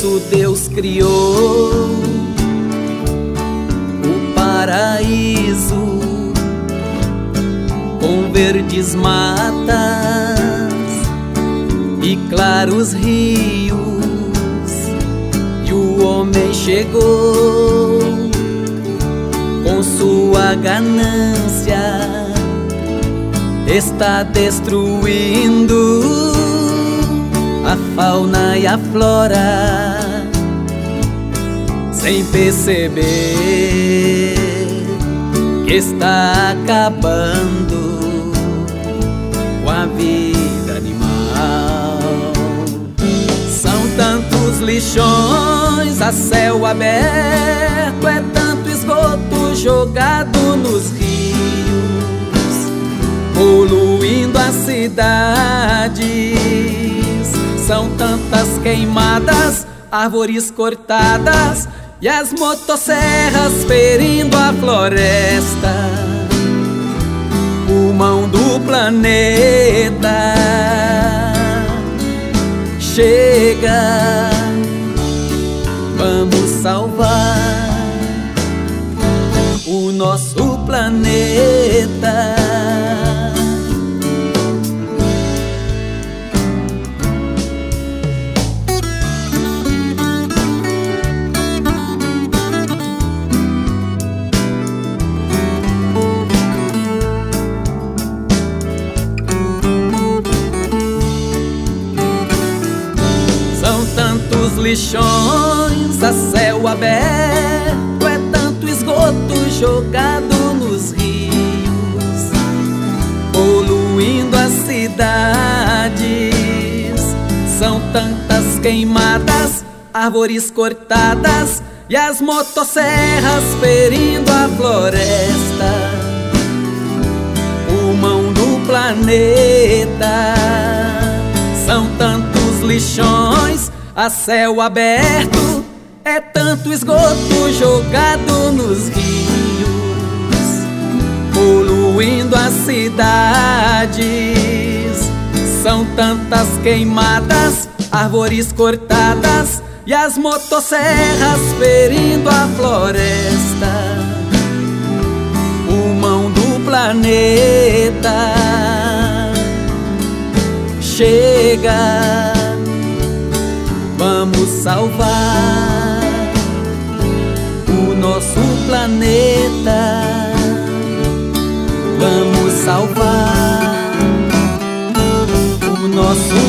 isso Deus criou o paraíso com verdes matas e claros rios. E o homem chegou com sua ganância, está destruindo a fauna e a flora, sem perceber que está acabando com a vida animal. São tantos lixões a céu aberto, é tanto esgoto jogado nos rios, poluindo as cidades. São tantas queimadas, árvores cortadas e as motosserras ferindo a floresta, pulmão do planeta. Chega, vamos salvar o nosso planeta. Tantos lixões a céu aberto, é tanto esgoto jogado nos rios, poluindo as cidades. São tantas queimadas, árvores cortadas e as motosserras ferindo a floresta, pulmão do planeta. São tantos lixões a céu aberto, é tanto esgoto jogado nos rios, poluindo as cidades. São tantas queimadas, árvores cortadas e as motosserras ferindo a floresta, pulmão do planeta. Chega, vamos salvar o nosso planeta. Vamos salvar o nosso